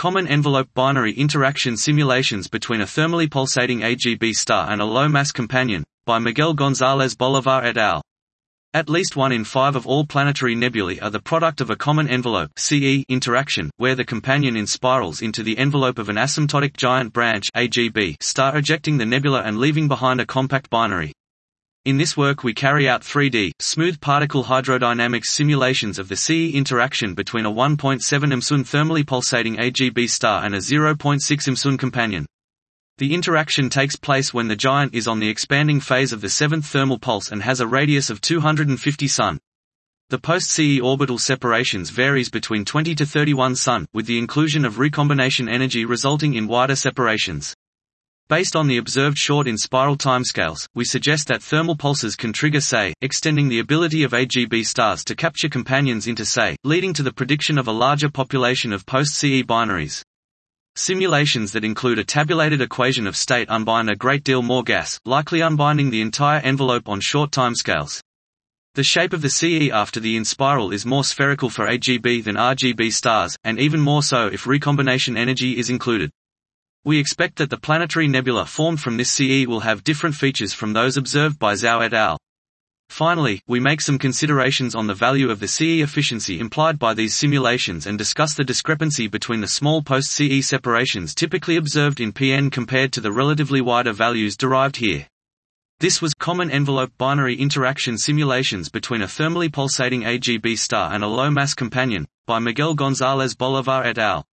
Common envelope binary interaction simulations between a thermally pulsating AGB star and a low-mass companion, by Miguel González Bolivar et al. At least 1 in 5 of all planetary nebulae are the product of a common envelope (CE) interaction, where the companion inspirals into the envelope of an asymptotic giant branch (AGB) star, ejecting the nebula and leaving behind a compact binary. In this work we carry out 3D, smooth particle hydrodynamics simulations of the CE interaction between a 1.7 mSun thermally pulsating AGB star and a 0.6 mSun companion. The interaction takes place when the giant is on the expanding phase of the 7th thermal pulse and has a radius of 250 sun. The post-CE orbital separations varies between 20 to 31 sun, with the inclusion of recombination energy resulting in wider separations. Based on the observed short in-spiral timescales, we suggest that thermal pulses can trigger SE, extending the ability of AGB stars to capture companions into SE, leading to the prediction of a larger population of post-CE binaries. Simulations that include a tabulated equation of state unbind a great deal more gas, likely unbinding the entire envelope on short timescales. The shape of the CE after the inspiral is more spherical for AGB than RGB stars, and even more so if recombination energy is included. We expect that the planetary nebula formed from this CE will have different features from those observed by Zhao et al. Finally, we make some considerations on the value of the CE efficiency implied by these simulations and discuss the discrepancy between the small post-CE separations typically observed in PN compared to the relatively wider values derived here. This was Common Envelope Binary Interaction Simulations between a thermally pulsating AGB star and a low-mass companion, by Miguel González Bolivar et al.